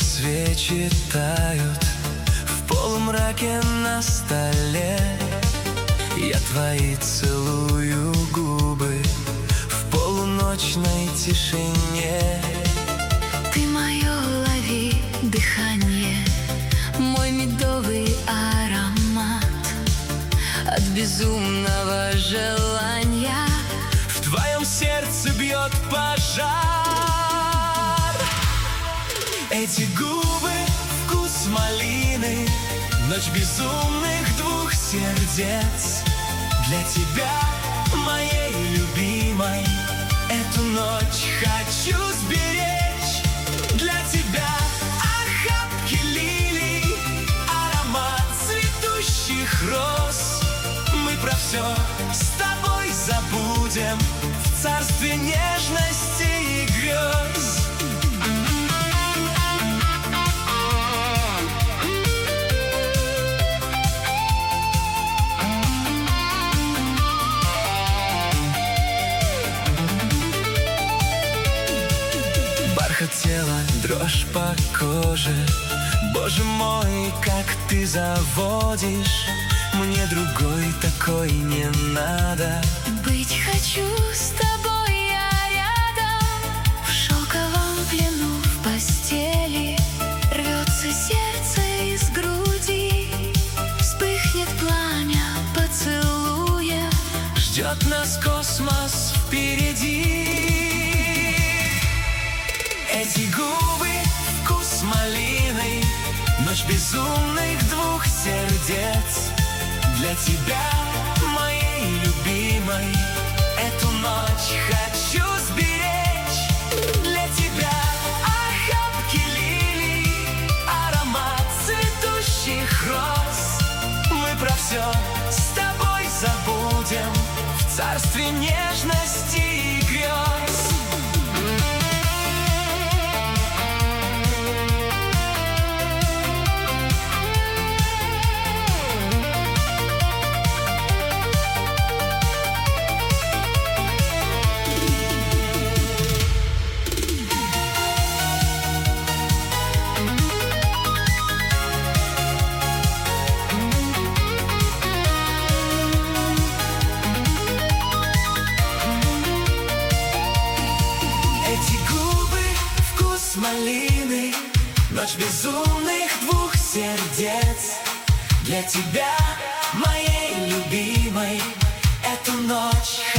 свечи тают в полумраке на столе. Я твои целую губы в полуночной тишине. Ты мое лови дыхание, мой медовый аромат от безумного желания. В твоем сердце бьет пожар. Эти губы — вкус малины, ночь безумных двух сердец. Для тебя, моей любимой, эту ночь хочу сберечь. Для тебя охапки лилий, аромат цветущих роз. Мы про все с тобой забудем в царстве нежности и грез. Бархат тела, дрожь по коже. Боже мой, как ты заводишь. Мне другой такой не надо. Быть хочу с тобой я рядом, в шелковом плену в постели. Рвется сердце из груди, вспыхнет пламя поцелуя. Ждет нас космос впереди. Эти губы — вкус малины, ночь безумных двух сердец. Для тебя, моей любимой, эту ночь хочу сберечь. Для тебя охапки лилий, аромат цветущих роз. Мы про все с тобой забудем в царстве нежности и грез. Малины, ночь безумных двух сердец. Для тебя, моей любимой, эту ночь